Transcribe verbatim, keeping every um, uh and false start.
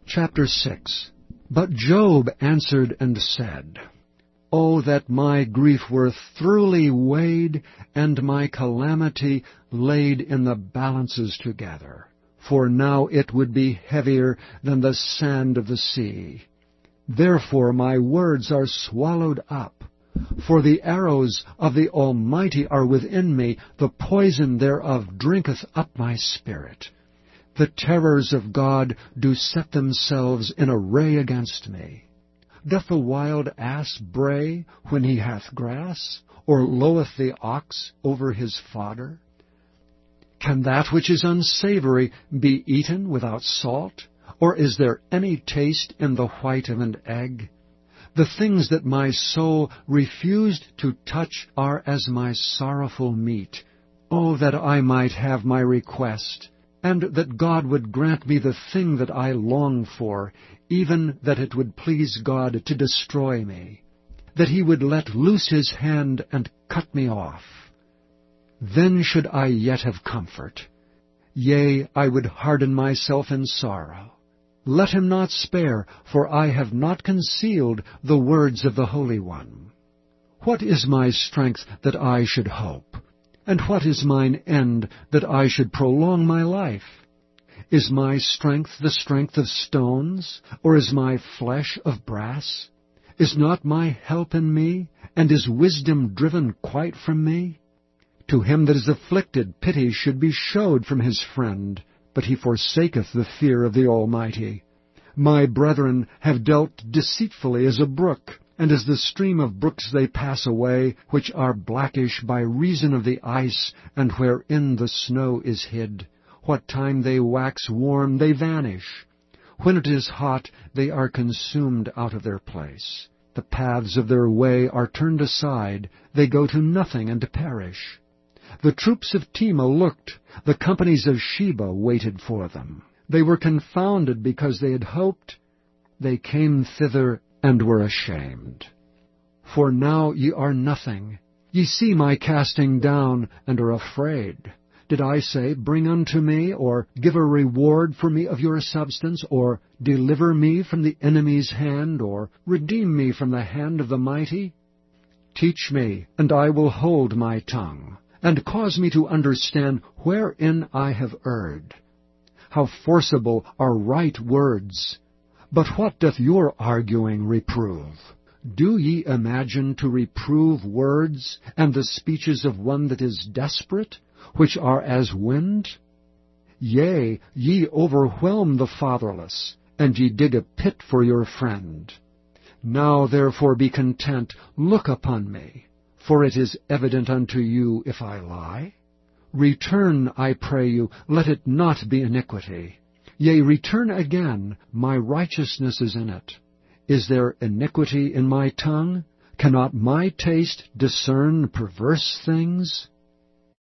Chapter six. But Job answered and said, O that my grief were thoroughly weighed, and my calamity laid in the balances together. For now it would be heavier than the sand of the sea. Therefore my words are swallowed up. For the arrows of the Almighty are within me, the poison thereof drinketh up my spirit. The terrors of God do set themselves in array against me. Doth the wild ass bray when he hath grass, or loweth the ox over his fodder? Can that which is unsavory be eaten without salt? Or is there any taste in the white of an egg? The things that my soul refused to touch are as my sorrowful meat. Oh, that I might have my request, and that God would grant me the thing that I long for, even that it would please God to destroy me, that he would let loose his hand and cut me off. Then should I yet have comfort. Yea, I would harden myself in sorrow. Let him not spare, for I have not concealed the words of the Holy One. What is my strength that I should hope? And what is mine end that I should prolong my life? Is my strength the strength of stones, or is my flesh of brass? Is not my help in me, and is wisdom driven quite from me? To him that is afflicted pity should be showed from his friend, but he forsaketh the fear of the Almighty. My brethren have dealt deceitfully as a brook, and as the stream of brooks they pass away, which are blackish by reason of the ice, and wherein the snow is hid. What time they wax warm, they vanish. When it is hot, they are consumed out of their place. The paths of their way are turned aside, they go to nothing and perish. The troops of Tema looked, the companies of Sheba waited for them. They were confounded because they had hoped. They came thither and were ashamed. For now ye are nothing. Ye see my casting down, and are afraid. Did I say, Bring unto me, or give a reward for me of your substance, or deliver me from the enemy's hand, or redeem me from the hand of the mighty? Teach me, and I will hold my tongue, and cause me to understand wherein I have erred. How forcible are right words! But what doth your arguing reprove? Do ye imagine to reprove words, and the speeches of one that is desperate, which are as wind? Yea, ye overwhelm the fatherless, and ye dig a pit for your friend. Now therefore be content, look upon me. For it is evident unto you if I lie. Return, I pray you, let it not be iniquity. Yea, return again, my righteousness is in it. Is there iniquity in my tongue? Cannot my taste discern perverse things?